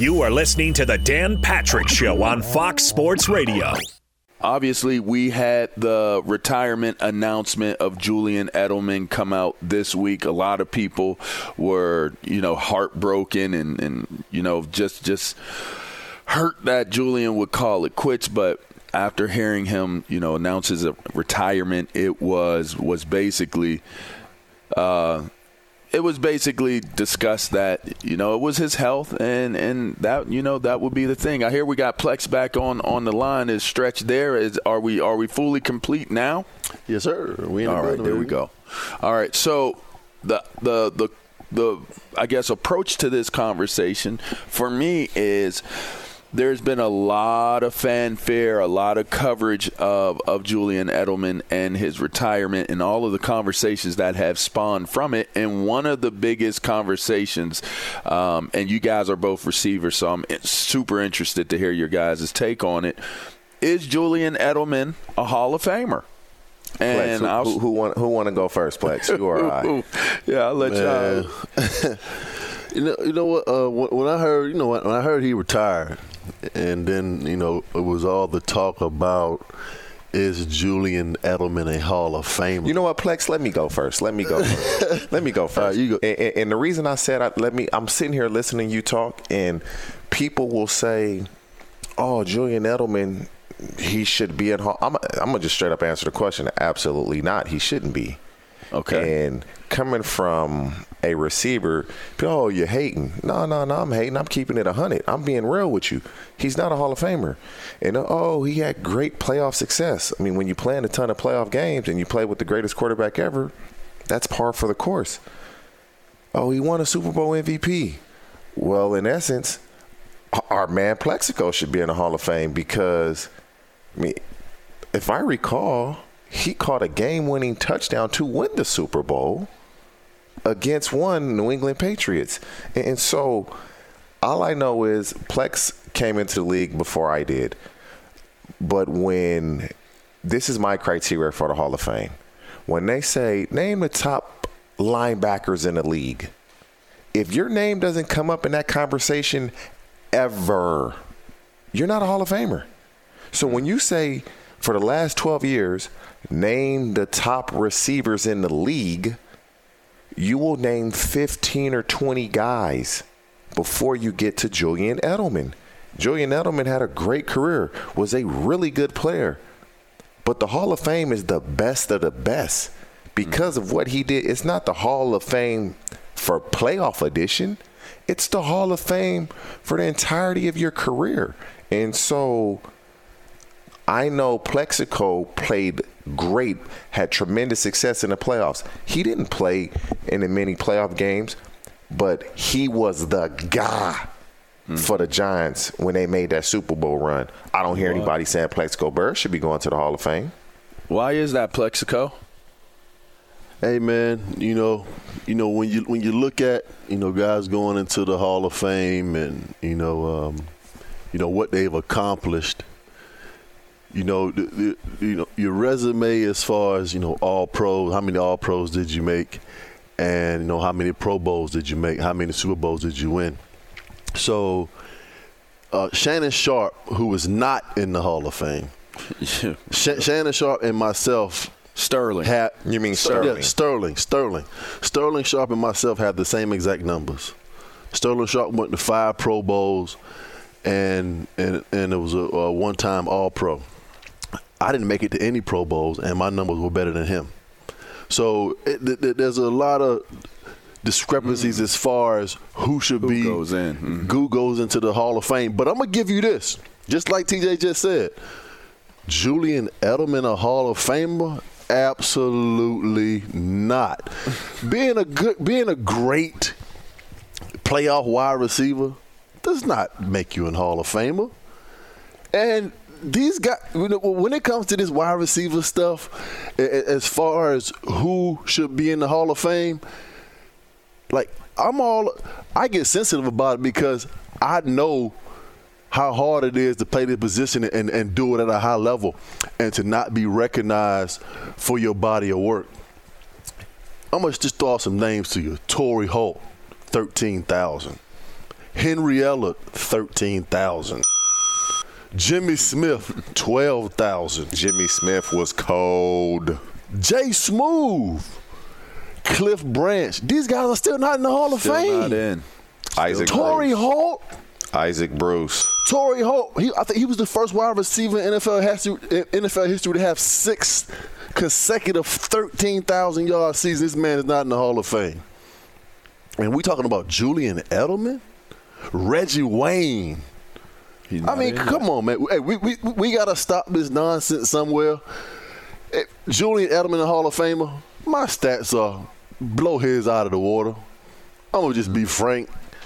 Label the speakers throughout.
Speaker 1: You are listening to the Dan Patrick Show on Fox Sports Radio.
Speaker 2: Obviously, we had the retirement announcement of Julian Edelman come out this week. A lot of people were, heartbroken and just hurt that Julian would call it quits. But after hearing him, announce his retirement, it was basically discussed that, it was his health and that, that would be the thing. I hear we got Plex back on the line. Is Stretch there? Are we fully complete now?
Speaker 3: Yes, sir.
Speaker 2: All right, there we go. All right. So the I guess approach to this conversation for me is there's been a lot of fanfare, a lot of coverage of Julian Edelman and his retirement and all of the conversations that have spawned from it. And one of the biggest conversations, and you guys are both receivers, so I'm super interested to hear your guys' take on it, is Julian Edelman a Hall of Famer? And
Speaker 4: Plex, who want to go first, Plex? You or I?
Speaker 2: Yeah, I'll let y'all.
Speaker 3: You know what? When I heard he retired, and then it was all the talk about is Julian Edelman a Hall of Famer?
Speaker 4: You know what, Plex? Let me go first. Let me go first.
Speaker 3: You go.
Speaker 4: And the reason I said I'm sitting here listening to you talk, and people will say, "Oh, Julian Edelman, he should be at Hall." I'm gonna just straight up answer the question. Absolutely not. He shouldn't be.
Speaker 2: Okay.
Speaker 4: And coming from a receiver, oh, you're hating. No, I'm hating. I'm keeping it 100. I'm being real with you. He's not a Hall of Famer. And, he had great playoff success. I mean, when you play in a ton of playoff games and you play with the greatest quarterback ever, that's par for the course. Oh, he won a Super Bowl MVP. Well, in essence, our man Plexico should be in the Hall of Fame because, if I recall, he caught a game-winning touchdown to win the Super Bowl against one New England Patriots. And so all I know is Plex came into the league before I did. But this is my criteria for the Hall of Fame. When they say, name the top linebackers in the league, if your name doesn't come up in that conversation ever, you're not a Hall of Famer. So when you say, for the last 12 years, name the top receivers in the league, you will name 15 or 20 guys before you get to Julian Edelman. Julian Edelman had a great career, was a really good player. But the Hall of Fame is the best of the best because of what he did. It's not the Hall of Fame for playoff edition. It's the Hall of Fame for the entirety of your career. And so I know Plexico played great, had tremendous success in the playoffs. He didn't play in many playoff games, but he was the guy for the Giants when they made that Super Bowl run. I don't hear anybody saying Plexico Burress should be going to the Hall of Fame.
Speaker 2: Why is that, Plexico?
Speaker 3: Hey man, when you look at guys going into the Hall of Fame and what they've accomplished. Your resume as far as, all pros, how many all pros did you make? And, how many Pro Bowls did you make? How many Super Bowls did you win? So, Shannon Sharpe, who is not in the Hall of Fame, Shannon Sharpe and myself.
Speaker 2: Sterling.
Speaker 4: You mean Sterling?
Speaker 3: Yeah, Sterling. Sterling Sharpe and myself had the same exact numbers. Sterling Sharpe went to 5 Pro Bowls, and it was a one-time All-Pro. I didn't make it to any Pro Bowls, and my numbers were better than him. So there's a lot of discrepancies as far as who goes into the Hall of Fame. But I'm going to give you this, just like TJ just said. Julian Edelman a Hall of Famer? Absolutely not. Being a great playoff wide receiver does not make you a Hall of Famer. And these guys, when it comes to this wide receiver stuff, as far as who should be in the Hall of Fame, I get sensitive about it because I know how hard it is to play this position and do it at a high level and to not be recognized for your body of work. I'm going to just throw out some names to you. Torrey Holt, 13,000. Henry Ellard, 13,000. Jimmy Smith, 12,000.
Speaker 4: Jimmy Smith was cold.
Speaker 3: Jay Smooth, Cliff Branch. These guys are still not in the Hall of Fame.
Speaker 2: Not in.
Speaker 4: Isaac
Speaker 3: Torrey
Speaker 4: Bruce.
Speaker 3: Holt.
Speaker 4: Isaac Bruce.
Speaker 3: Torrey Holt. I think he was the first wide receiver in NFL history to have 6 consecutive 13,000-yard seasons. This man is not in the Hall of Fame. And we talking about Julian Edelman, Reggie Wayne. I mean, come on, man. Hey, we got to stop this nonsense somewhere. Hey, Julian Edelman, the Hall of Famer, my stats are blow his out of the water. I'm going to just be frank.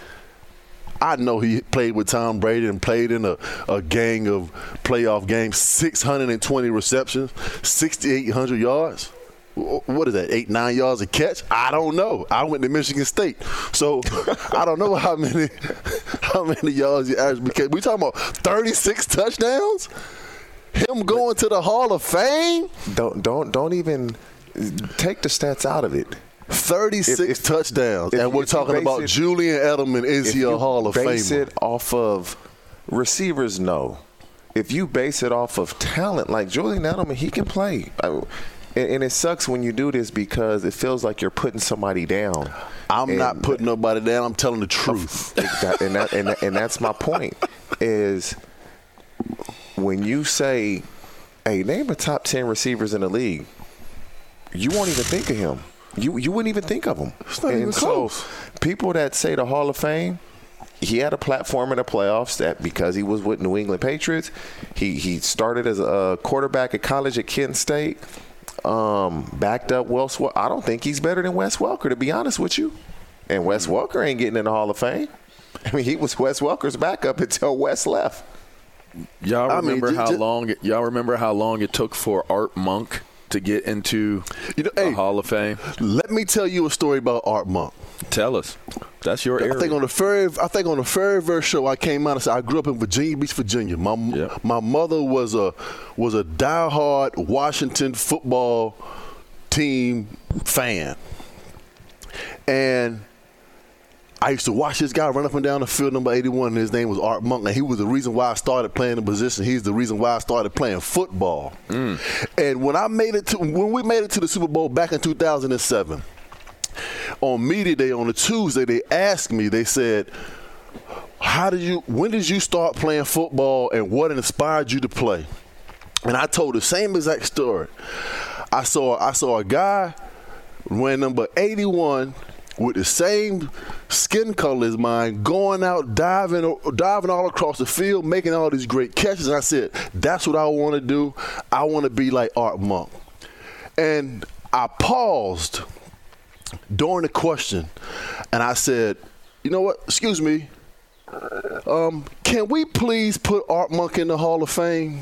Speaker 3: I know he played with Tom Brady and played in a gang of playoff games, 620 receptions, 6,800 yards. What is that, 8-9 yards a catch? I don't know. I went to Michigan State, so I don't know how many yards he averaged. Because we talking about 36 touchdowns. Him going to the Hall of Fame.
Speaker 4: Don't even take the stats out of it.
Speaker 3: 36 touchdowns, and we're talking about Julian Edelman. Is he a Hall of Famer?
Speaker 4: Base it off of receivers, no. If you base it off of talent, like Julian Edelman, he can play. And it sucks when you do this because it feels like you're putting somebody down.
Speaker 3: I'm not putting nobody down. I'm telling the truth.
Speaker 4: And that's my point, is when you say, hey, name the top 10 receivers in the league, you won't even think of him. You wouldn't even think of him.
Speaker 3: It's not even close.
Speaker 4: So people that say the Hall of Fame, he had a platform in the playoffs that because he was with New England Patriots, he started as a quarterback at college at Kent State. Backed up Wes Welker. I don't think he's better than Wes Welker, to be honest with you. And Wes Welker ain't getting in the Hall of Fame. I mean, he was Wes Welker's backup until Wes left.
Speaker 2: Y'all remember how long it took for Art Monk to get into the Hall of Fame?
Speaker 3: Let me tell you a story about Art Monk.
Speaker 2: Tell us. That's your area.
Speaker 3: I think on the very first show I came out and said I grew up in Virginia Beach, Virginia. My mother was a diehard Washington football team fan, and I used to watch this guy run up and down the field, number 81, and his name was Art Monk, and he was the reason why I started playing the position. He's the reason why I started playing football. And when we made it to the Super Bowl back in 2007. On Media Day on a Tuesday, they asked me, they said, when did you start playing football and what inspired you to play? And I told the same exact story. I saw a guy wearing number 81 with the same skin color as mine, going out, diving all across the field, making all these great catches. And I said, that's what I want to do. I want to be like Art Monk. And I paused during the question, and I said, you know what, excuse me, can we please put Art Monk in the Hall of Fame?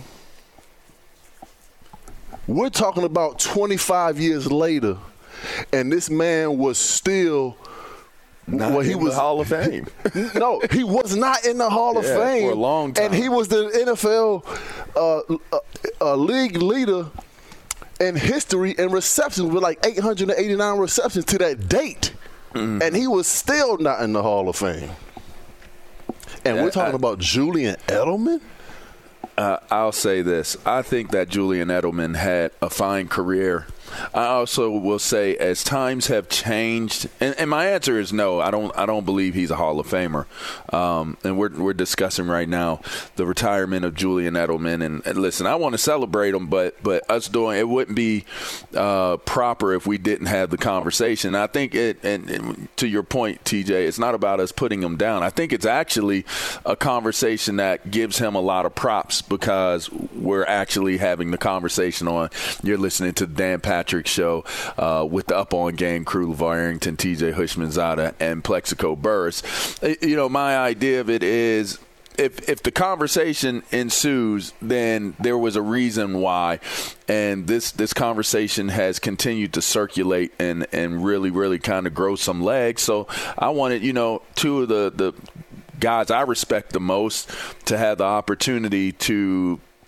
Speaker 3: We're talking about 25 years later, and this man was still
Speaker 2: in the Hall of Fame.
Speaker 3: No, he was not in the Hall of Fame
Speaker 2: for a long time.
Speaker 3: And he was the NFL league leader in history and receptions with like 889 receptions to that date. And he was still not in the Hall of Fame. And we're talking about Julian Edelman?
Speaker 2: I'll say this. I think that Julian Edelman had a fine career. I also will say, as times have changed, and my answer is no. I don't believe he's a Hall of Famer. And we're discussing right now the retirement of Julian Edelman. And listen, I want to celebrate him, but us doing it wouldn't be proper if we didn't have the conversation. I think and to your point, TJ, it's not about us putting him down. I think it's actually a conversation that gives him a lot of props because we're actually having the conversation on. You're listening to the Dan Patrick Show with the Up On Game crew, LeVar Arrington, TJ Hushmanzada, and Plexico Burris. You know, my idea of it is if the conversation ensues, then there was a reason why, and this conversation has continued to circulate and really, really kind of grow some legs. So I wanted, two of the guys I respect the most to have the opportunity to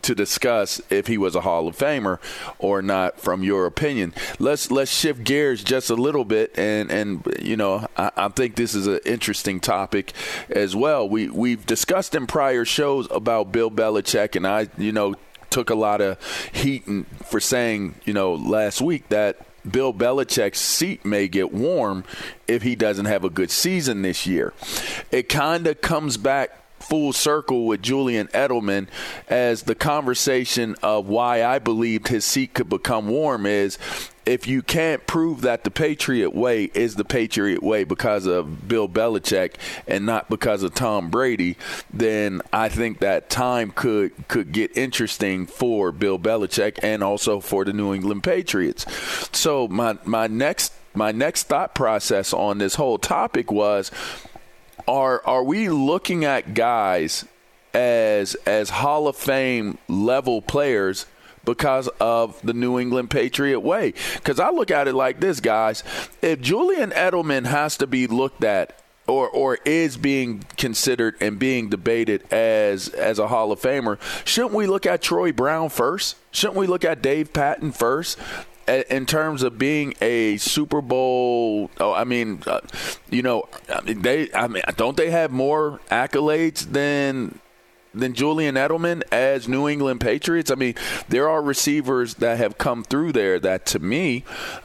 Speaker 2: to discuss if he was a Hall of Famer or not from your opinion. Let's shift gears just a little bit, and I think this is an interesting topic as well. We've discussed in prior shows about Bill Belichick, and I took a lot of heat for saying last week that Bill Belichick's seat may get warm if he doesn't have a good season this year. It kind of comes back full circle with Julian Edelman as the conversation of why I believed his seat could become warm is if you can't prove that the Patriot way is the Patriot way because of Bill Belichick and not because of Tom Brady, then I think that time could get interesting for Bill Belichick and also for the New England Patriots. So my next thought process on this whole topic was, are we looking at guys as Hall of Fame level players because of the New England Patriot way? Because I look at it like this, guys. If Julian Edelman has to be looked at or is being considered and being debated as a Hall of Famer, shouldn't we look at Troy Brown first? Shouldn't we look at Dave Patton first? In terms of being a Super Bowl, don't they have more accolades than Julian Edelman as New England Patriots? I mean, there are receivers that have come through there that, to me,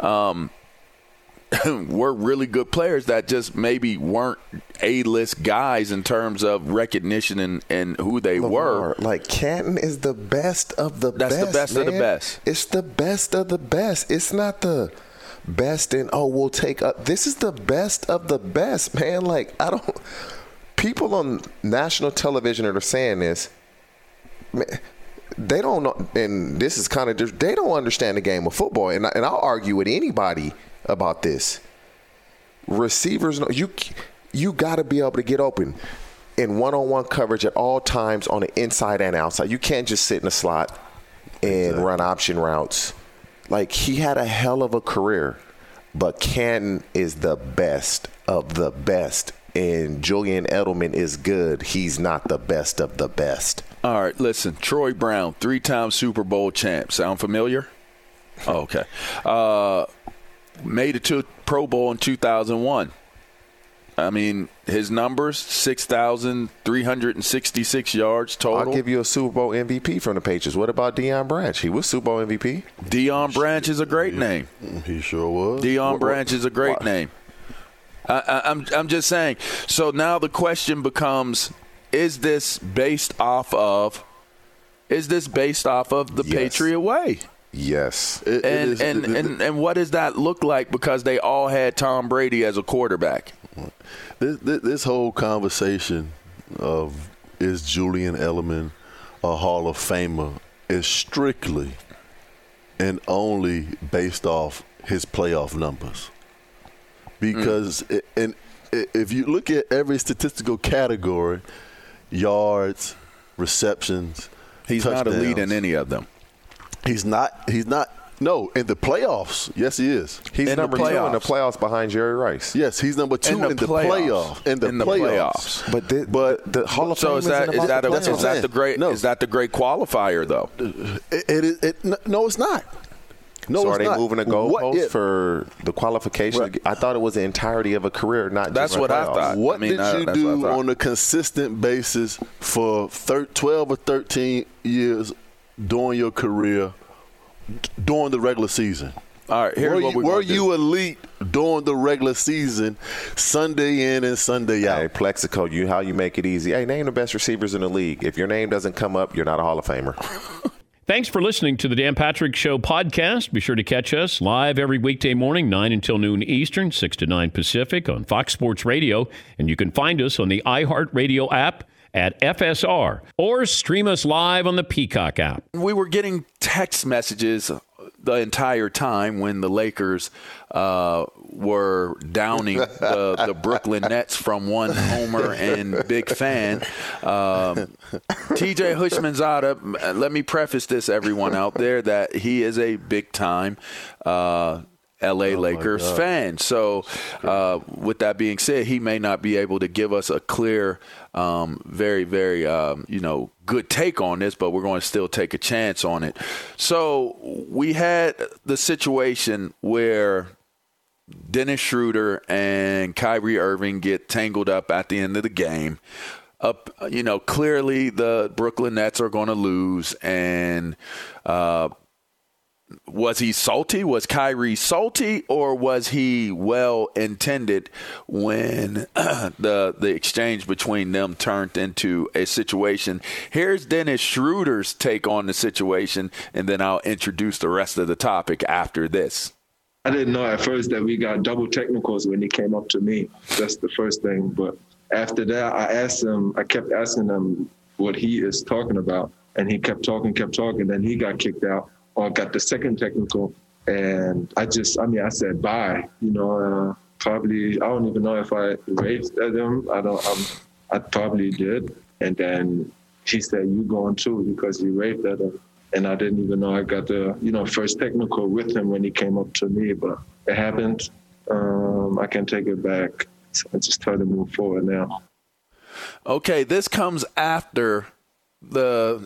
Speaker 2: were really good players that just maybe weren't A-list guys in terms of recognition and who they were.
Speaker 4: Like, Canton is the best of the best.
Speaker 2: That's the best of the best.
Speaker 4: It's the best of the best. It's not the best in, we'll take up. This is the best of the best, man. Like, people on national television that are saying this, man, they don't know, and this is kind of, they don't understand the game of football. And I'll argue with anybody about this. Receivers, you got to be able to get open in one-on-one coverage at all times on the inside and outside. You can't just sit in a slot and run option routes. Like, he had a hell of a career, but Canton is the best of the best, and Julian Edelman is good. He's not the best of the best.
Speaker 2: All right, listen, Troy Brown, 3-time Super Bowl champ. Sound familiar? Oh, okay. Made it to Pro Bowl in 2001. I mean, his numbers, 6,366 yards total.
Speaker 4: I'll give you a Super Bowl MVP from the Patriots. What about Deion Branch? He was Super Bowl MVP.
Speaker 2: Deion Branch is a great name.
Speaker 3: He sure was.
Speaker 2: Deion Branch is a great name. I'm just saying. So now the question becomes, is this based off of the Patriot way?
Speaker 4: Yes.
Speaker 2: And what does that look like, because they all had Tom Brady as a quarterback?
Speaker 3: This whole conversation of is Julian Edelman a Hall of Famer is strictly and only based off his playoff numbers. Because if you look at every statistical category, yards, receptions,
Speaker 2: he's
Speaker 3: touchdowns,
Speaker 2: not a lead in any of them.
Speaker 3: He's not. No, in the playoffs, yes, he is.
Speaker 4: He's number 2 in the playoffs behind Jerry Rice.
Speaker 3: Yes, he's number 2 in the playoffs. In the playoffs.
Speaker 4: But the Hall of Fame
Speaker 2: is that the great qualifier though?
Speaker 3: No, it's not. No,
Speaker 4: so
Speaker 3: it's
Speaker 4: are they
Speaker 3: not.
Speaker 4: moving the goalpost for the qualification? Right. I thought it was the entirety of a career, not
Speaker 2: that's
Speaker 4: just
Speaker 2: what I thought.
Speaker 3: What did you do on a consistent basis for 12 or 13 years during your career, during the regular season?
Speaker 2: All right, here's what
Speaker 3: were you elite during the regular season, Sunday in and Sunday out?
Speaker 4: Hey, Plexico, how you make it easy. Hey, name the best receivers in the league. If your name doesn't come up, you're not a Hall of Famer.
Speaker 5: Thanks for listening to the Dan Patrick Show podcast. Be sure to catch us live every weekday morning, 9 until noon Eastern, 6 to 9 Pacific on Fox Sports Radio. And you can find us on the iHeartRadio app at FSR, or stream us live on the Peacock app.
Speaker 2: We were getting text messages the entire time when the Lakers were downing the Brooklyn Nets from one homer and big fan. TJ Houshmandzadeh, let me preface this, everyone out there, that he is a big-time L.A. Lakers fan. So with that being said, he may not be able to give us a clear, very, very, good take on this, but we're going to still take a chance on it. So we had the situation where Dennis Schroeder and Kyrie Irving get tangled up at the end of the game. Clearly the Brooklyn Nets are going to lose. And was he salty? Was Kyrie salty, or was he well intended when the exchange between them turned into a situation? Here's Dennis Schroeder's take on the situation, and then I'll introduce the rest of the topic after this.
Speaker 6: I didn't know at first that we got double technicals when he came up to me. That's the first thing. But after that, I kept asking him what he is talking about. And he kept talking. Then he got kicked out or got the second technical. And I said, bye. Probably, I don't even know if I raved at him. I probably did. And then he said, you going too, because you raved at him. And I didn't even know I got the, first technical with him when he came up to me, but it happened. I can take it back. So I just try to move forward now.
Speaker 2: Okay, this comes after the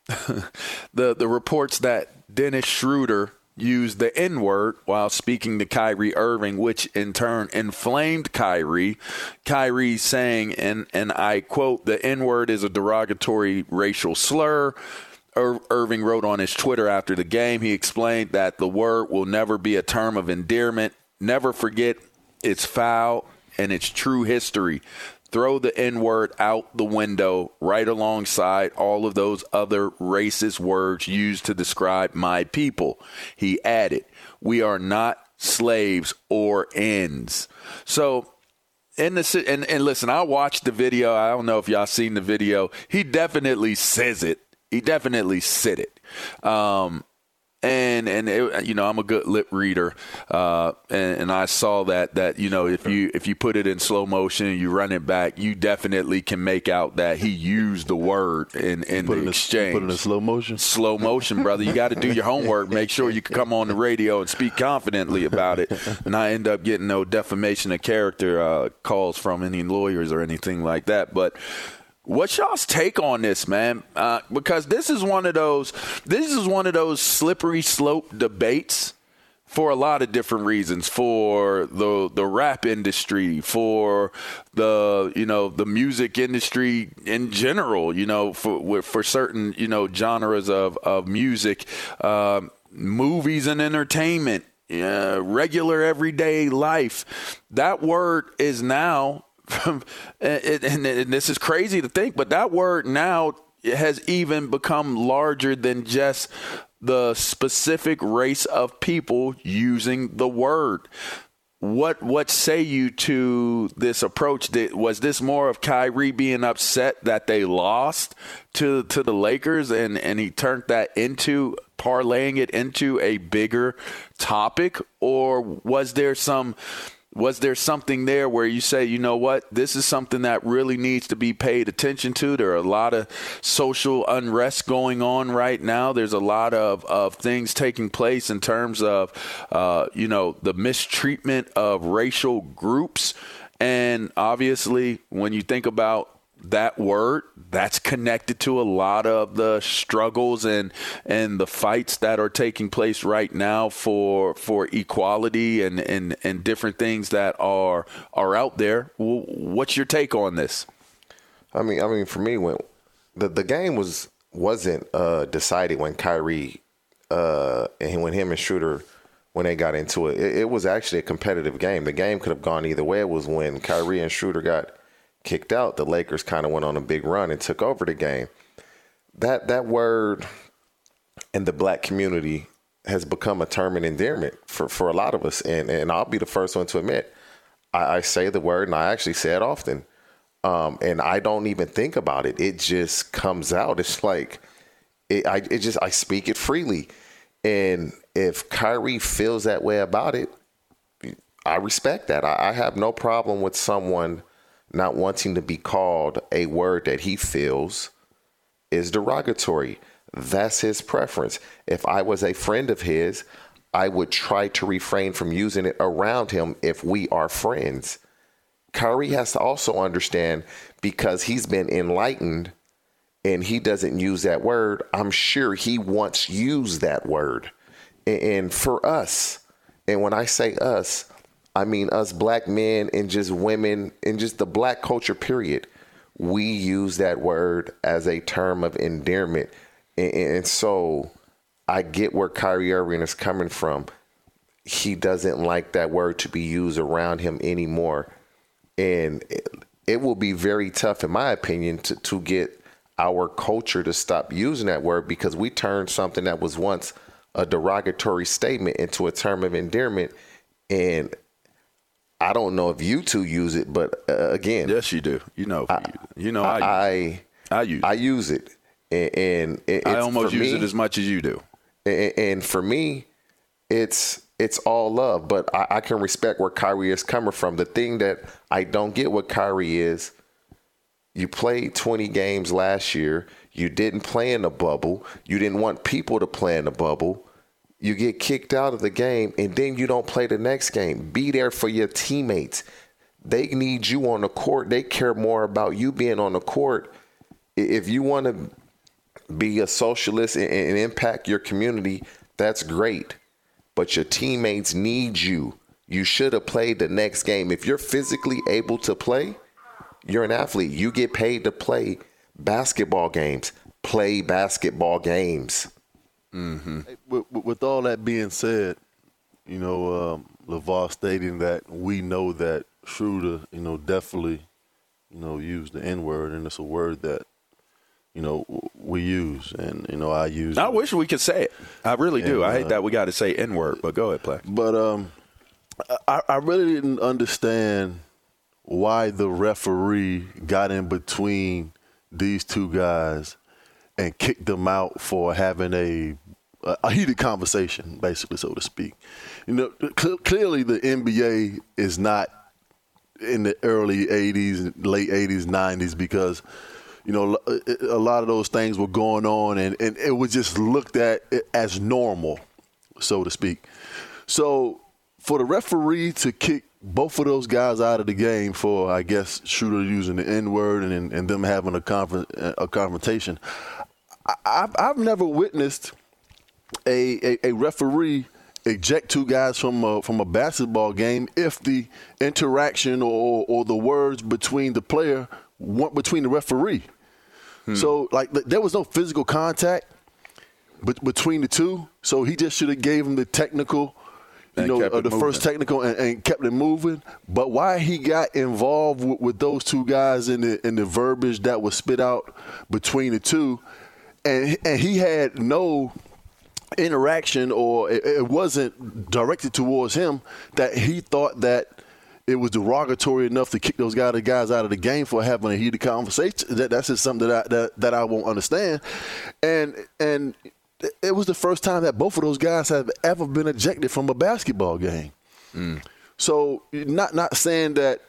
Speaker 2: reports that Dennis Schroeder used the N-word while speaking to Kyrie Irving, which in turn inflamed Kyrie. Kyrie saying, and I quote, "The N-word is a derogatory racial slur." Irving wrote on his Twitter after the game. He explained that the word will never be a term of endearment. Never forget it's foul and it's true history. Throw the N-word out the window right alongside all of those other racist words used to describe my people. He added, we are not slaves or ends. So, and listen, I watched the video. I don't know if y'all seen the video. He definitely says it. He definitely said it. And I'm a good lip reader. And I saw that, if you put it in slow motion and you run it back, you definitely can make out that he used the word in the exchange.
Speaker 3: Put it in slow motion?
Speaker 2: Slow motion, brother. You got to do your homework. Make sure you can come on the radio and speak confidently about it. And I end up getting no defamation of character calls from any lawyers or anything like that. But what's y'all's take on this, man? Because this is one of those slippery slope debates for a lot of different reasons. For the rap industry, for the music industry in general. For certain genres of music, movies and entertainment, regular everyday life. That word is now. And this is crazy to think, but that word now has even become larger than just the specific race of people using the word. What say you to this approach? Was this more of Kyrie being upset that they lost to the Lakers and he turned that into parlaying it into a bigger topic, or was there something there where you say, you know what, this is something that really needs to be paid attention to? There are a lot of social unrest going on right now. There's a lot of things taking place in terms of, the mistreatment of racial groups. And obviously, when you think about that word, that's connected to a lot of the struggles and the fights that are taking place right now for equality and different things that are out there. What's your take on this?
Speaker 4: I mean, for me, when the game wasn't decided when Kyrie and when him and Schroeder, when they got into it, it was actually a competitive game. The game could have gone either way. It was when Kyrie and Schroeder got kicked out, the Lakers kind of went on a big run and took over the game. That word in the black community has become a term of endearment for a lot of us. And I'll be the first one to admit, I say the word and I actually say it often. And I don't even think about it. It just comes out. It's like, I speak it freely. And if Kyrie feels that way about it, I respect that. I have no problem with someone not wanting to be called a word that he feels is derogatory. That's his preference. If I was a friend of his, I would try to refrain from using it around him if we are friends. Kyrie has to also understand, because he's been enlightened and he doesn't use that word, I'm sure he once used that word. And for us, and when I say us, I mean us black men and just women and just the black culture, period. We use that word as a term of endearment. And so I get where Kyrie Irving is coming from. He doesn't like that word to be used around him anymore. And it will be very tough, in my opinion, to get our culture to stop using that word, because we turned something that was once a derogatory statement into a term of endearment. And I don't know if you two use it, but again,
Speaker 2: yes, you do. I use it.
Speaker 4: And
Speaker 2: I almost use it as much as you do.
Speaker 4: And for me, it's all love. But I can respect where Kyrie is coming from. The thing that I don't get with Kyrie is, you played 20 games last year. You didn't play in the bubble. You didn't want people to play in the bubble. You get kicked out of the game, and then you don't play the next game. Be there for your teammates. They need you on the court. They care more about you being on the court. If you want to be a socialist and impact your community, that's great. But your teammates need you. You should have played the next game. If you're physically able to play, you're an athlete. You get paid to play basketball games. Play basketball games.
Speaker 2: Mm-hmm.
Speaker 3: With all that being said, LeVar stating that we know that Schroeder, definitely, used the N-word, and it's a word that, we use, and, I use
Speaker 2: I
Speaker 3: it.
Speaker 2: wish we could say it. I really do. I hate that we got to say N-word, but go ahead, play.
Speaker 3: But I really didn't understand why the referee got in between these two guys and kicked them out for having a heated conversation, basically, so to speak. Clearly the NBA is not in the early 80s, late 80s, 90s, because, a lot of those things were going on, and it was just looked at as normal, so to speak. So for the referee to kick both of those guys out of the game for, I guess, Schroeder using the N-word and them having a confrontation, I've never witnessed a referee eject two guys from a basketball game if the interaction or the words between the player weren't between the referee. So, there was no physical contact between the two, so he just should have gave him the technical, first technical and kept it moving. But why he got involved with those two guys in the verbiage that was spit out between the two, and he had no interaction, or it wasn't directed towards him, that he thought that it was derogatory enough to kick those guys out of the game for having a heated conversation. That's just something that I won't understand. And it was the first time that both of those guys have ever been ejected from a basketball game. So not saying that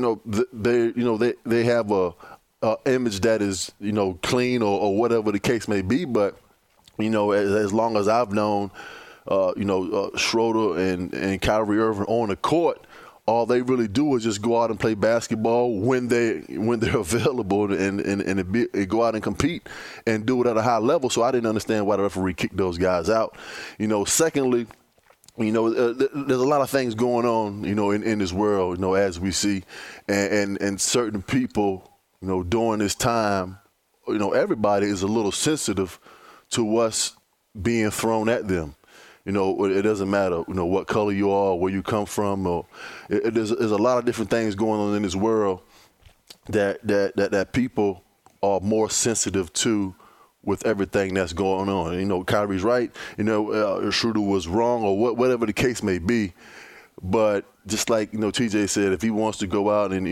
Speaker 3: they have a image that is clean or whatever the case may be, but as long as I've known Schroeder and Kyrie Irving on the court, all they really do is just go out and play basketball when they're available and go out and compete and do it at a high level. So I didn't understand why the referee kicked those guys out. Secondly, there's a lot of things going on, in this world, as we see, and certain people, during this time, everybody is a little sensitive to us being thrown at them. It doesn't matter, what color you are, where you come from, or there's a lot of different things going on in this world that people are more sensitive to with everything that's going on. Kyrie's right. Schroeder was wrong, or whatever the case may be. But just like TJ said, if he wants to go out and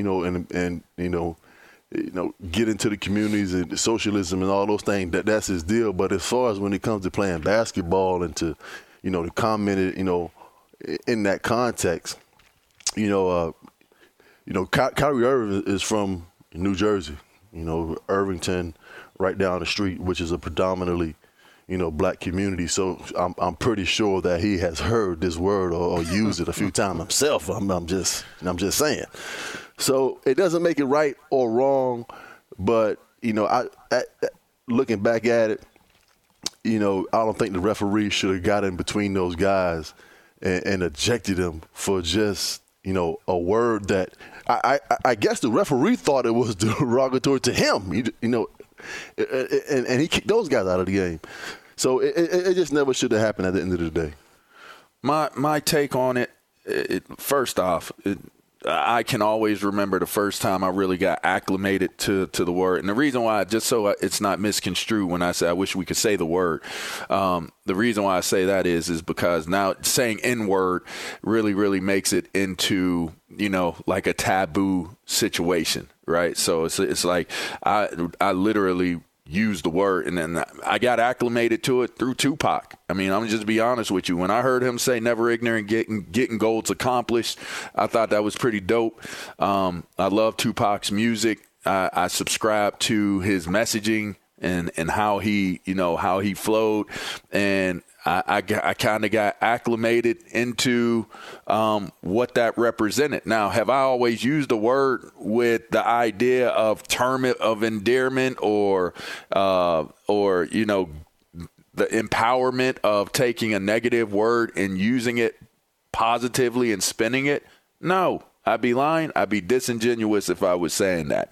Speaker 3: get into the communities and socialism and all those things, that's his deal. But as far as when it comes to playing basketball and to comment it, in that context, Kyrie Irving is from New Jersey, Irvington, right down the street, which is a predominantly, black community. So I'm pretty sure that he has heard this word or used it a few times himself. I'm just saying. So it doesn't make it right or wrong, but looking back at it, I don't think the referee should have got in between those guys and ejected him for just a word that I guess the referee thought it was derogatory to him. And he kicked those guys out of the game. So it just never should have happened at the end of the day.
Speaker 2: My take on it, first off, I can always remember the first time I really got acclimated to the word. And the reason why, just so it's not misconstrued when I say I wish we could say the word, the reason why I say that is because now saying N-word really, really makes it into, like a taboo situation, right? So it's like I literally use the word, and then I got acclimated to it through Tupac. I mean, I'm just be honest with you. When I heard him say "never ignorant, getting goals accomplished," I thought that was pretty dope. I love Tupac's music. I subscribe to his messaging and how he flowed, and I kind of got acclimated into what that represented. Now, have I always used the word with the idea of term of endearment or the empowerment of taking a negative word and using it positively and spinning it? No, I'd be lying. I'd be disingenuous if I was saying that.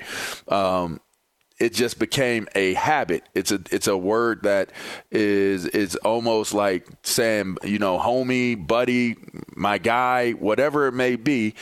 Speaker 2: It just became a habit. It's a word that is almost like saying, homie, buddy, my guy, whatever it may be.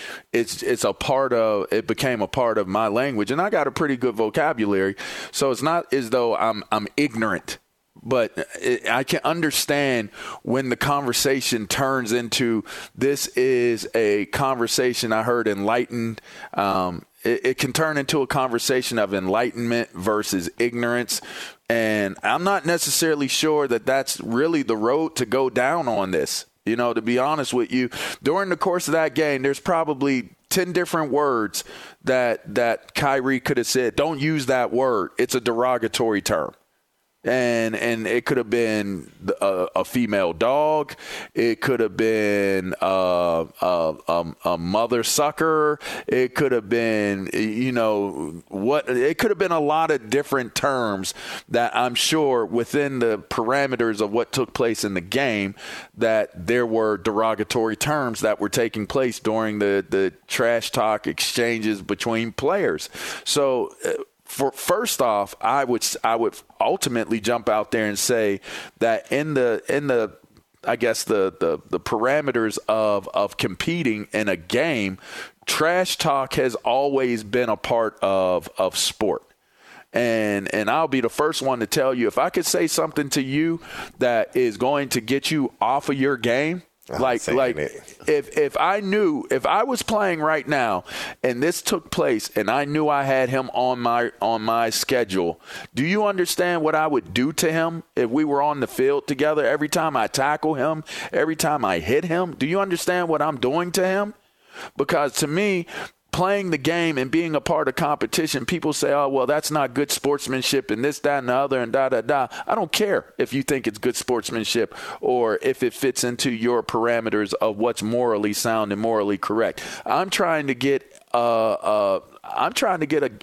Speaker 2: It became a part of my language, and I got a pretty good vocabulary. So it's not as though I'm ignorant, but I can understand when the conversation turns into, this is a conversation I heard enlightened. It can turn into a conversation of enlightenment versus ignorance. And I'm not necessarily sure that that's really the road to go down on this. To be honest with you, during the course of that game, there's probably 10 different words that Kyrie could have said. Don't use that word. It's a derogatory term. And it could have been a female dog. It could have been a mother sucker. It could have been, it could have been a lot of different terms that I'm sure within the parameters of what took place in the game, that there were derogatory terms that were taking place during the trash talk exchanges between players. So, first off, I would ultimately jump out there and say that in the I guess the parameters of competing in a game, trash talk has always been a part of sport. And I'll be the first one to tell you, if I could say something to you that is going to get you off of your game, if I was playing right now and this took place and I knew I had him on my schedule, do you understand what I would do to him if we were on the field together? Every time I tackle him, every time I hit him, do you understand what I'm doing to him? Because to me, playing the game and being a part of competition, people say, oh, well, that's not good sportsmanship and this, that, and the other, and da-da-da. I don't care if you think it's good sportsmanship or if it fits into your parameters of what's morally sound and morally correct. I'm trying to get ahead. I'm trying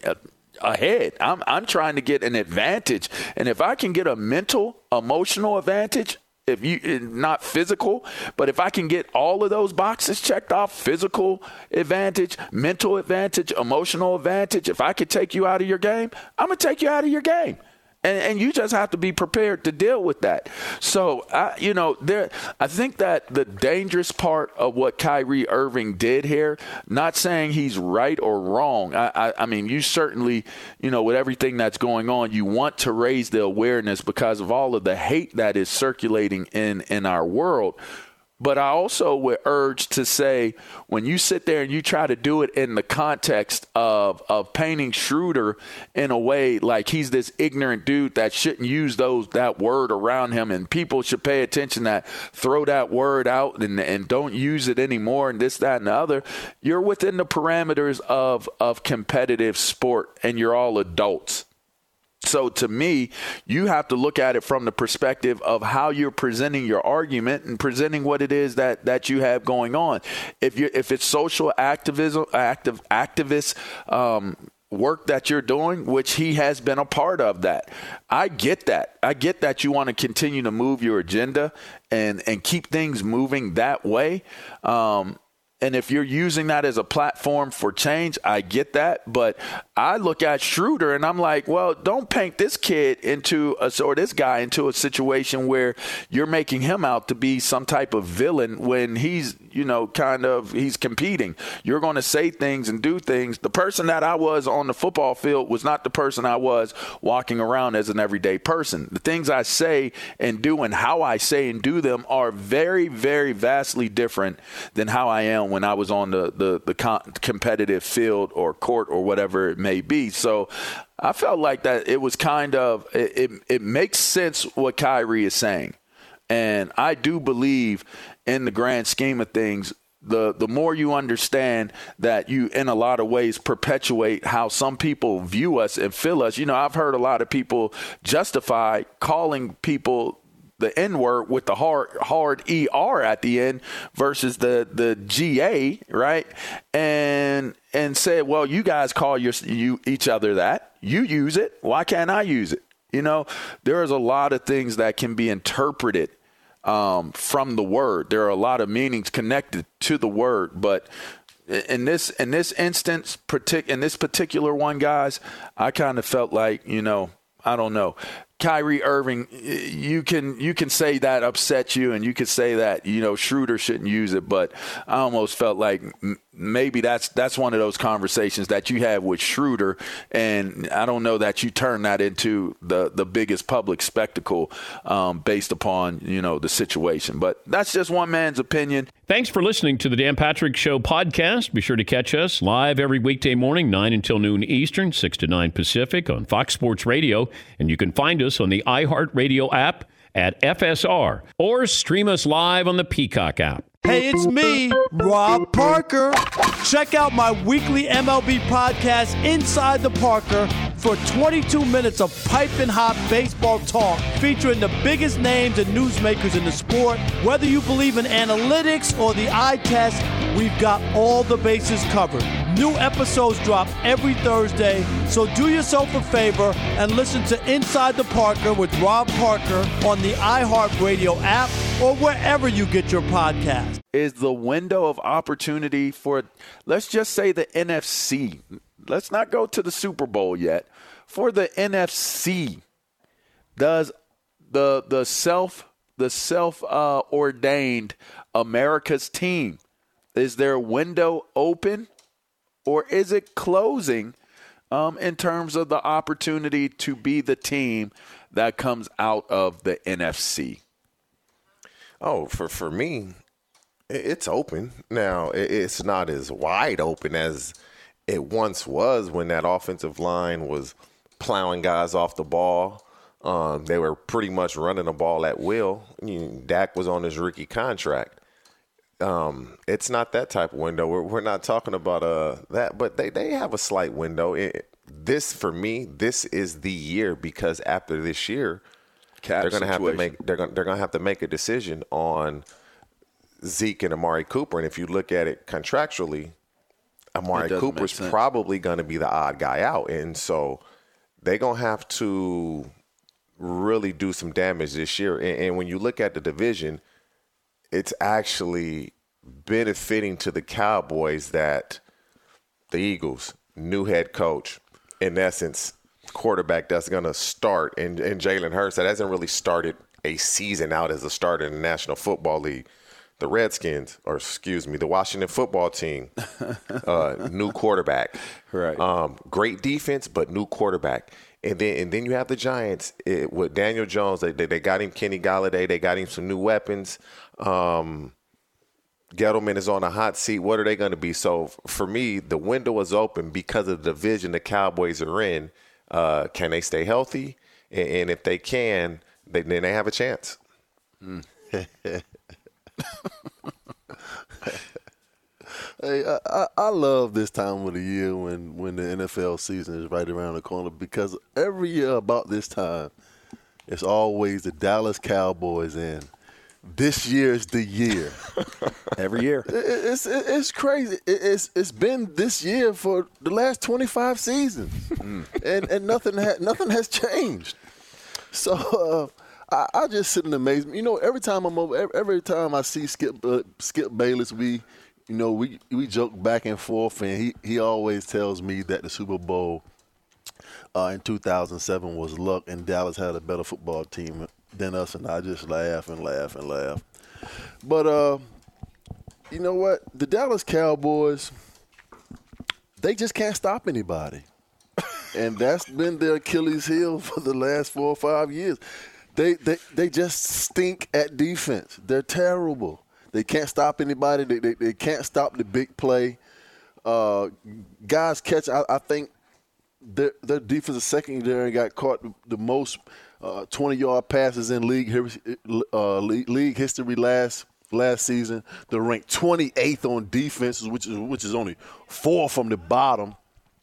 Speaker 2: to get an advantage. And if I can get a mental, emotional advantage, if you not physical, but if I can get all of those boxes checked off, physical advantage, mental advantage, emotional advantage, if I could take you out of your game, I'm going to take you out of your game. And you just have to be prepared to deal with that. So, I think that the dangerous part of what Kyrie Irving did here, not saying he's right or wrong. I mean, you certainly, with everything that's going on, you want to raise the awareness because of all of the hate that is circulating in our world. But I also would urge to say, when you sit there and you try to do it in the context of painting Schroeder in a way like he's this ignorant dude that shouldn't use that word around him, and people should pay attention that throw that word out and don't use it anymore and this, that, and the other, you're within the parameters of competitive sport and you're all adults. So to me, you have to look at it from the perspective of how you're presenting your argument and presenting what it is that you have going on. If it's social activism, activist work that you're doing, which he has been a part of that. I get that. I get that you want to continue to move your agenda and keep things moving that way. And if you're using that as a platform for change, I get that. But I look at Schroeder and I'm like, well, don't paint this kid or this guy into a situation where you're making him out to be some type of villain when he's, he's competing. You're going to say things and do things. The person that I was on the football field was not the person I was walking around as an everyday person. The things I say and do and how I say and do them are very, very vastly different than how I am when I was on the competitive field or court or whatever it may be. So I felt like that it was kind of it makes sense what Kyrie is saying. And I do believe in the grand scheme of things, the more you understand that you, in a lot of ways, perpetuate how some people view us and feel us. I've heard a lot of people justify calling people the N-word with the hard ER at the end versus the GA, right? And say, well, you guys call each other that. You use it. Why can't I use it? There is a lot of things that can be interpreted from the word. There are a lot of meanings connected to the word, but in this instance, in this particular one, guys, I kind of felt like, I don't know. Kyrie Irving, you can say that upset you, and you could say that Schroeder shouldn't use it, but I almost felt like maybe that's one of those conversations that you have with Schroeder, and I don't know that you turn that into the biggest public spectacle based upon the situation. But that's just one man's opinion.
Speaker 5: Thanks for listening to the Dan Patrick Show podcast. Be sure to catch us live every weekday morning, 9 until noon Eastern, 6 to 9 Pacific on Fox Sports Radio, and you can find us on the iHeartRadio app at FSR or stream us live on the Peacock app.
Speaker 7: Hey, it's me, Rob Parker. Check out my weekly MLB podcast, Inside the Parker, for 22 minutes of piping hot baseball talk featuring the biggest names and newsmakers in the sport. Whether you believe in analytics or the eye test, we've got all the bases covered. New episodes drop every Thursday, so do yourself a favor and listen to Inside the Parker with Rob Parker on the iHeartRadio app or wherever you get your podcast.
Speaker 2: Is the window of opportunity for, let's just say, the NFC. Let's not go to the Super Bowl yet. For the NFC, does the self-ordained America's team, is their window open or is it closing in terms of the opportunity to be the team that comes out of the NFC?
Speaker 4: Oh, for me, it's open. Now, it's not as wide open as it once was when that offensive line was plowing guys off the ball. They were pretty much running the ball at will. Dak was on his rookie contract. It's not that type of window. We're not talking about that, but they have a slight window. For me, this is the year, because after this year, they're going to have to make a decision on Zeke and Amari Cooper. And if you look at it contractually, Amari Cooper's probably going to be the odd guy out. And so they're going to have to really do some damage this year. And when you look at the division, it's actually benefiting to the Cowboys that the Eagles, new head coach, in essence, quarterback that's going to start, and Jalen Hurts, that hasn't really started a season out as a starter in the National Football League. The the Washington football team, new quarterback.
Speaker 2: Right.
Speaker 4: Great defense, but new quarterback. And then you have the Giants with Daniel Jones. They got him Kenny Golladay. They got him some new weapons. Gettleman is on a hot seat. What are they going to be? So for me, the window is open because of the division the Cowboys are in. Can they stay healthy? And if they can, then they have a chance.
Speaker 3: Hey, I love this time of the year when the NFL season is right around the corner, because every year about this time, it's always the Dallas Cowboys in. This year's the year.
Speaker 2: Every year.
Speaker 3: It's crazy. It's been this year for the last 25 seasons, and nothing has changed. So I just sit in amazement. You know, every time I see Skip Bayless, we joke back and forth, and he always tells me that the Super Bowl in 2007 was luck, and Dallas had a better football team than us, and I just laugh and laugh and laugh. But you know what? The Dallas Cowboys, they just can't stop anybody. And that's been their Achilles heel for the last 4 or 5 years. They just stink at defense. They're terrible. They can't stop anybody. They can't stop the big play. Guys catch. I think their defensive secondary got caught the most 20-yard passes in league history last season. They're ranked 28th on defenses, which is only 4 from the bottom.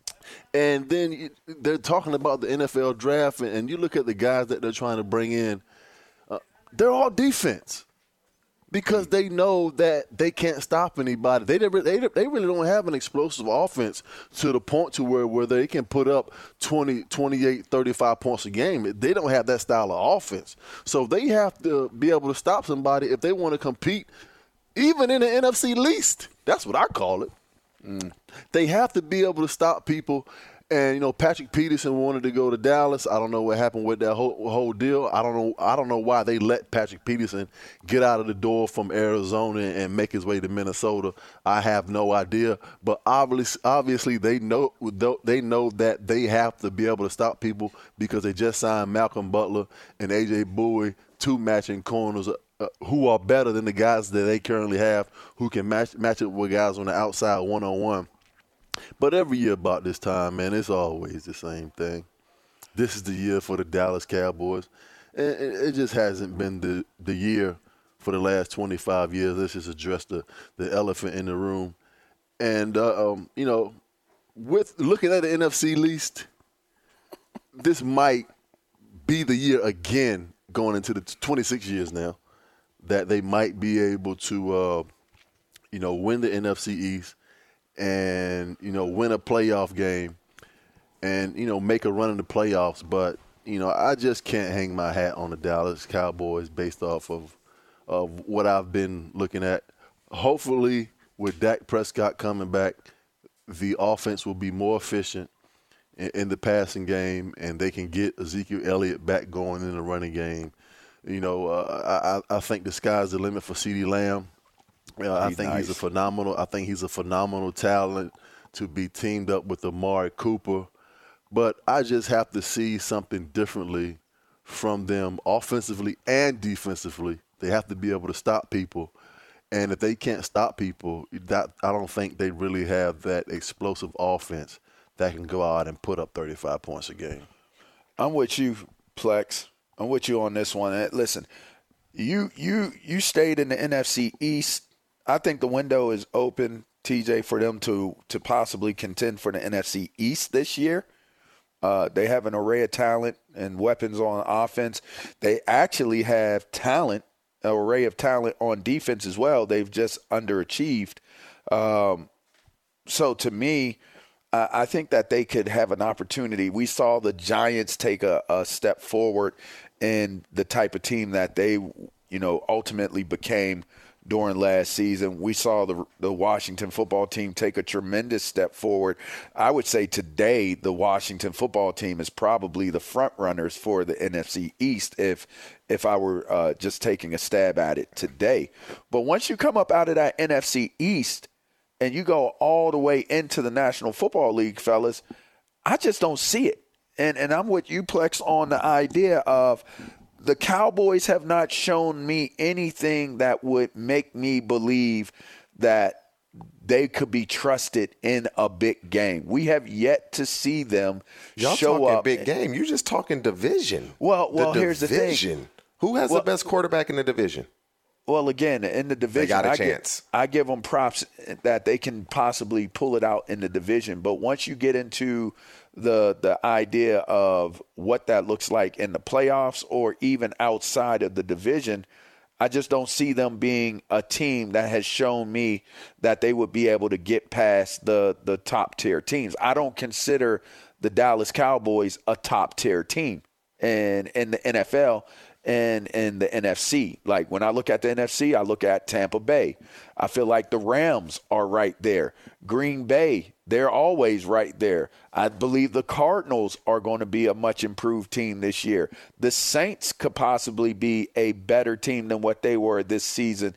Speaker 3: And then they're talking about the NFL draft, and you look at the guys that they're trying to bring in, they're all defense, because they know that they can't stop anybody. They really don't have an explosive offense to the point to where they can put up 20, 28, 35 points a game. They don't have that style of offense. So they have to be able to stop somebody if they want to compete, even in the NFC least. That's what I call it. They have to be able to stop people. And, you know, Patrick Peterson wanted to go to Dallas. I don't know what happened with that whole deal. I don't know why they let Patrick Peterson get out of the door from Arizona and make his way to Minnesota. I have no idea. But obviously they know that they have to be able to stop people, because they just signed Malcolm Butler and A.J. Bowie, 2 matching corners who are better than the guys that they currently have, who can match it with guys on the outside one-on-one. But every year about this time, man, it's always the same thing. This is the year for the Dallas Cowboys. And it just hasn't been the year for the last 25 years. Let's just address the elephant in the room. And, you know, with looking at the NFC least, this might be the year again, going into the 26 years now, that they might be able to, you know, win the NFC East and, you know, win a playoff game and, you know, make a run in the playoffs. But, you know, I just can't hang my hat on the Dallas Cowboys based off of what I've been looking at. Hopefully, with Dak Prescott coming back, the offense will be more efficient in the passing game, and they can get Ezekiel Elliott back going in the running game. You know, I think the sky's the limit for CeeDee Lamb. I think he's a phenomenal talent to be teamed up with Amari Cooper. But I just have to see something differently from them offensively and defensively. They have to be able to stop people. And if they can't stop people, I don't think they really have that explosive offense that can go out and put up 35 points a game.
Speaker 2: I'm with you, Plex. I'm with you on this one. Listen, you stayed in the NFC East. I think the window is open, TJ, for them to possibly contend for the NFC East this year. They have an array of talent and weapons on offense. They actually have an array of talent on defense as well. They've just underachieved. So to me, I think that they could have an opportunity. We saw the Giants take a step forward in the type of team that they, you know, ultimately became during last season. We saw the Washington football team take a tremendous step forward. I would say today the Washington football team is probably the front runners for the NFC East if I were just taking a stab at it today. But once you come up out of that NFC East and you go all the way into the National Football League, fellas, I just don't see it. And I'm with you, Plex, on the idea of the Cowboys have not shown me anything that would make me believe that they could be trusted in a big game. We have yet to see them show up.
Speaker 4: Big game. You're just talking division.
Speaker 2: Well, here's the thing.
Speaker 4: Who has the best quarterback in the division?
Speaker 2: Well, again, in the division,
Speaker 4: They got a chance.
Speaker 2: I give them props that they can possibly pull it out in the division. But once you get into the idea of what that looks like in the playoffs or even outside of the division, I just don't see them being a team that has shown me that they would be able to get past the top-tier teams. I don't consider the Dallas Cowboys a top-tier team in the NFL and in the NFC. Like, when I look at the NFC, I look at Tampa Bay. I feel like the Rams are right there. Green Bay, they're always right there. I believe the Cardinals are going to be a much improved team this year. The Saints could possibly be a better team than what they were this season.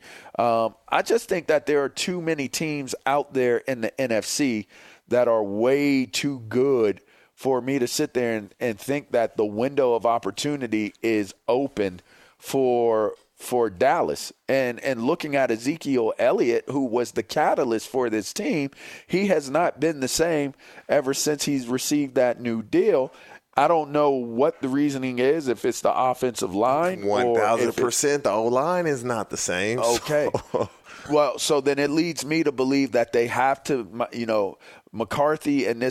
Speaker 2: I just think that there are too many teams out there in the NFC that are way too good for me to sit there and think that the window of opportunity is open for Dallas. And looking at Ezekiel Elliott, who was the catalyst for this team, he has not been the same ever since he's received that new deal. I don't know what the reasoning is, if it's the offensive line.
Speaker 4: 1,000%. The O-line is not the same.
Speaker 2: Okay. Well, so then it leads me to believe that they have to, McCarthy and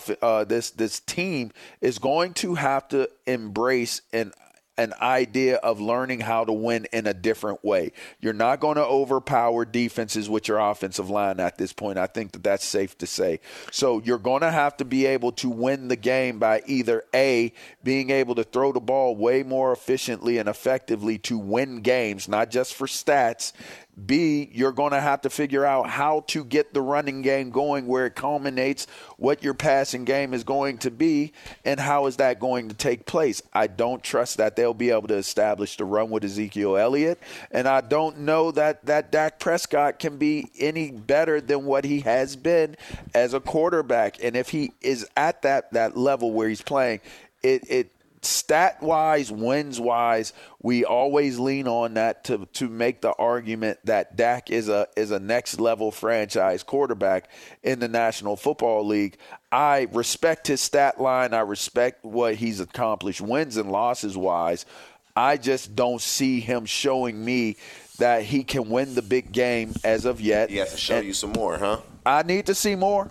Speaker 2: this team is going to have to embrace an idea of learning how to win in a different way. You're not going to overpower defenses with your offensive line at this point. I think that's safe to say. So you're going to have to be able to win the game by either A, being able to throw the ball way more efficiently and effectively to win games, not just for stats. B, you're going to have to figure out how to get the running game going where it culminates, what your passing game is going to be, and how is that going to take place. I don't trust that they'll be able to establish the run with Ezekiel Elliott, and I don't know that Dak Prescott can be any better than what he has been as a quarterback. And if he is at that level where he's playing, it stat-wise, wins-wise, we always lean on that to make the argument that Dak is a next-level franchise quarterback in the National Football League. I respect his stat line. I respect what he's accomplished wins and losses-wise. I just don't see him showing me that he can win the big game as of yet.
Speaker 4: He has to show you some more, huh?
Speaker 2: I need to see more.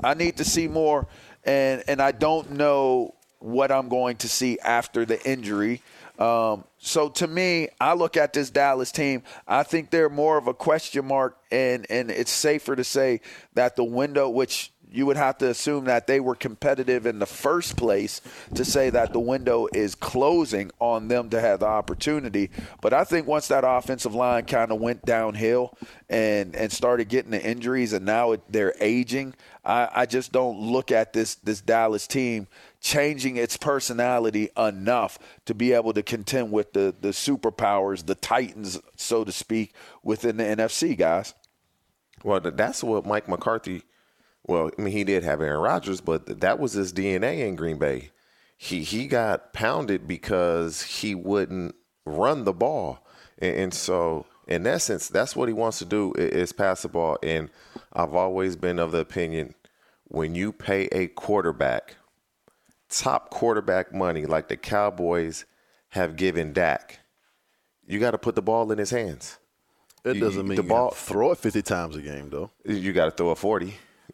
Speaker 2: And I don't know what I'm going to see after the injury. So to me, I look at this Dallas team, I think they're more of a question mark, and it's safer to say that the window, which you would have to assume that they were competitive in the first place, to say that the window is closing on them to have the opportunity. But I think once that offensive line kind of went downhill and started getting the injuries, and now they're aging, I just don't look at this Dallas team changing its personality enough to be able to contend with the superpowers, the Titans, so to speak, within the NFC, guys.
Speaker 4: Well, that's what Mike McCarthy – well, I mean, he did have Aaron Rodgers, but that was his DNA in Green Bay. He got pounded because he wouldn't run the ball. And so, in essence, that's what he wants to do is pass the ball. And I've always been of the opinion, when you pay a quarterback top quarterback money like the Cowboys have given Dak, you got to put the ball in his hands.
Speaker 3: It doesn't mean you throw it 50 times a game, though.
Speaker 4: You got to throw it 40.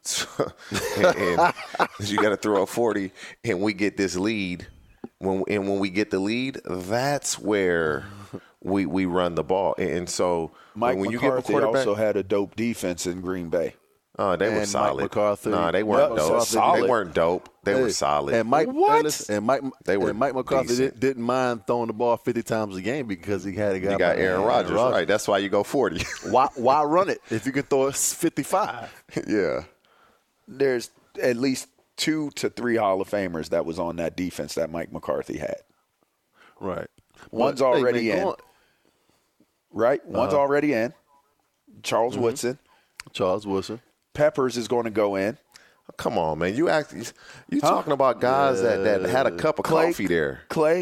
Speaker 4: and you got to throw a 40, and we get this lead. When we get the lead, that's where we run the ball. And so
Speaker 2: Mike
Speaker 4: when
Speaker 2: McCarthy
Speaker 4: you give a
Speaker 2: also had a dope defense in Green Bay.
Speaker 4: Oh, they were solid.
Speaker 3: Mike McCarthy,
Speaker 4: no, they weren't dope.
Speaker 2: Solid.
Speaker 4: They weren't dope. They were solid.
Speaker 3: And Mike,
Speaker 2: what?
Speaker 3: Mike McCarthy didn't mind throwing the ball 50 times a game because he had a guy.
Speaker 4: You got Aaron Rodgers, right? That's why you go 40.
Speaker 3: Why run it if you can throw it 55?
Speaker 4: Yeah.
Speaker 2: There's at least 2 to 3 Hall of Famers that was on that defense that Mike McCarthy had.
Speaker 3: Right.
Speaker 2: One's already in. Right? One's already in. Charles Woodson.
Speaker 3: Charles Woodson.
Speaker 2: Peppers is going to go in.
Speaker 4: Come on, man. You talking about guys that had a cup of coffee there.
Speaker 2: Clay,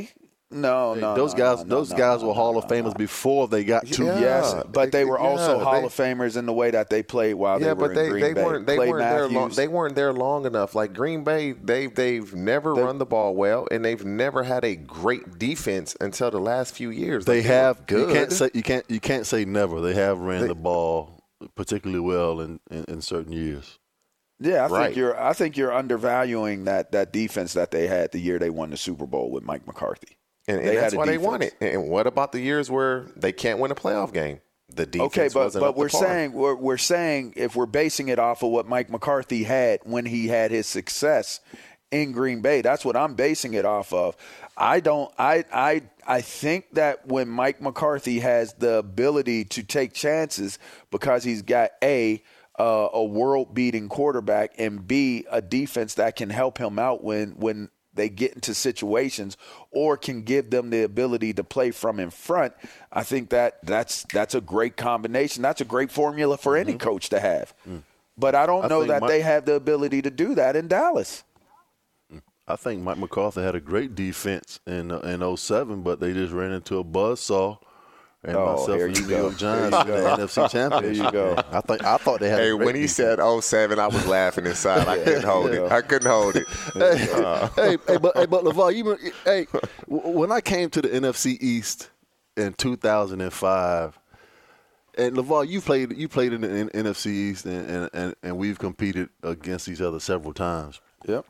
Speaker 3: Those guys were Hall of Famers before they got to.
Speaker 2: Yes, but they were also Hall of Famers in the way that they played while they were in Green Bay.
Speaker 4: They weren't there long enough. Like Green Bay, they've never run the ball well, and they've never had a great defense until the last few years.
Speaker 3: They have good. You can't say never. They have ran the ball particularly well in certain years.
Speaker 2: Yeah, I think you're undervaluing that defense that they had the year they won the Super Bowl with Mike McCarthy.
Speaker 4: And that's why they won it. And what about the years where they can't win a playoff game? The defense wasn't up to par.
Speaker 2: we're saying if we're basing it off of what Mike McCarthy had when he had his success in Green Bay, that's what I'm basing it off of. I think that when Mike McCarthy has the ability to take chances because he's got a world-beating quarterback and B, a defense that can help him out when they get into situations or can give them the ability to play from in front, I think that's a great combination. That's a great formula for any coach to have. But I don't know that they have the ability to do that in Dallas.
Speaker 3: I think Mike McCarthy had a great defense in 07, but they just ran into a buzzsaw. And myself and the New York Giants in the NFC Championship.
Speaker 2: There you go.
Speaker 3: I thought they had.
Speaker 4: Hey, when he said 07, I was laughing inside. I couldn't hold it.
Speaker 3: But LeVar, when I came to the NFC East in 2005, and LeVar, you played in the NFC East, and we've competed against each other several times.
Speaker 2: Yep.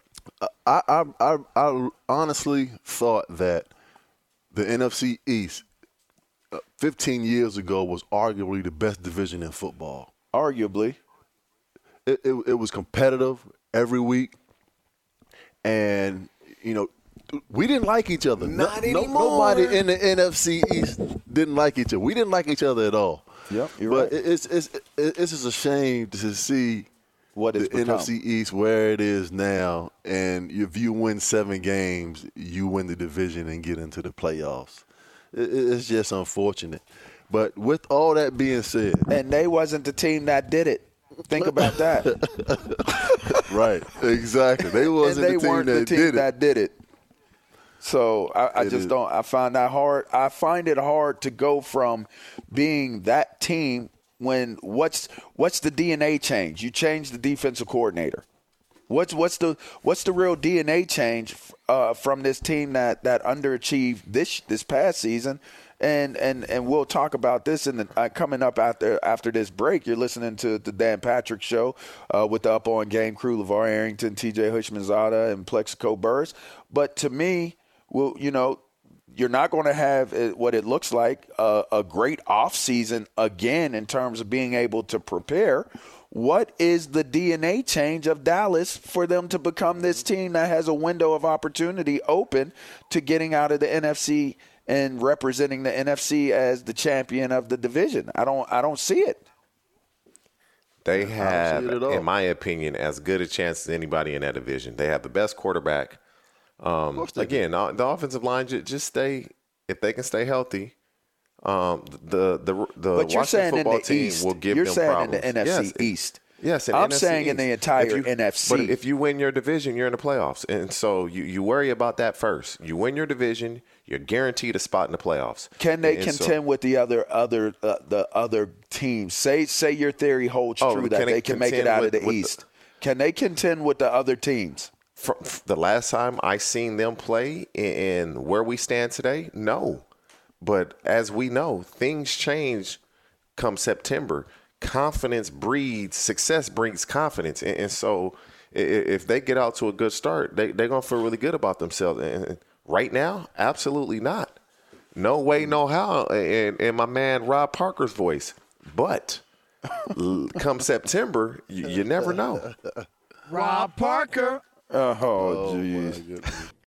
Speaker 3: I honestly thought that the NFC East 15 years ago was arguably the best division in football.
Speaker 2: Arguably.
Speaker 3: It was competitive every week. And, we didn't like each other.
Speaker 4: Not anymore.
Speaker 3: Nobody in the NFC East didn't like each other. We didn't like each other at all.
Speaker 2: Yep, you're right.
Speaker 3: But it's just a shame to see
Speaker 2: what
Speaker 3: the NFC East where it is now. And if you win 7 games, you win the division and get into the playoffs. It's just unfortunate. But with all that being said.
Speaker 2: And they wasn't the team that did it. Think about that.
Speaker 3: Right. Exactly. They wasn't
Speaker 2: and they weren't the team that did it. So I find that hard. I find it hard to go from being that team when what's the DNA change? You change the defensive coordinator. What's the real DNA change from this team that underachieved this past season? And we'll talk about this coming up after this break. You're listening to the Dan Patrick Show with the Up On Game crew, LeVar Arrington, TJ Hushmanzada, and Plexico Burress. But to me, you're not going to have what it looks like a great offseason again in terms of being able to prepare. What is the DNA change of Dallas for them to become this team that has a window of opportunity open to getting out of the NFC and representing the NFC as the champion of the division? I don't see it.
Speaker 4: They have, in my opinion, as good a chance as anybody in that division. They have the best quarterback. Again, the offensive line just stay, if they can stay healthy. The Washington football team will give them problems.
Speaker 2: You're saying in the NFC East.
Speaker 4: Yes,
Speaker 2: I'm saying in the entire NFC.
Speaker 4: But if you win your division, you're in the playoffs. And so you worry about that first. You win your division, you're guaranteed a spot in the playoffs.
Speaker 2: Can they contend with the other teams? Say your theory holds true that they can make it out of the East. Can they contend with the other teams?
Speaker 4: The last time I seen them play and where we stand today, no. But as we know, things change come September. Success brings confidence. And so if they get out to a good start, they're going to feel really good about themselves. And right now, absolutely not. No way, no how, in my man Rob Parker's voice. But come September, you never know.
Speaker 7: Rob Parker.
Speaker 2: Oh, jeez.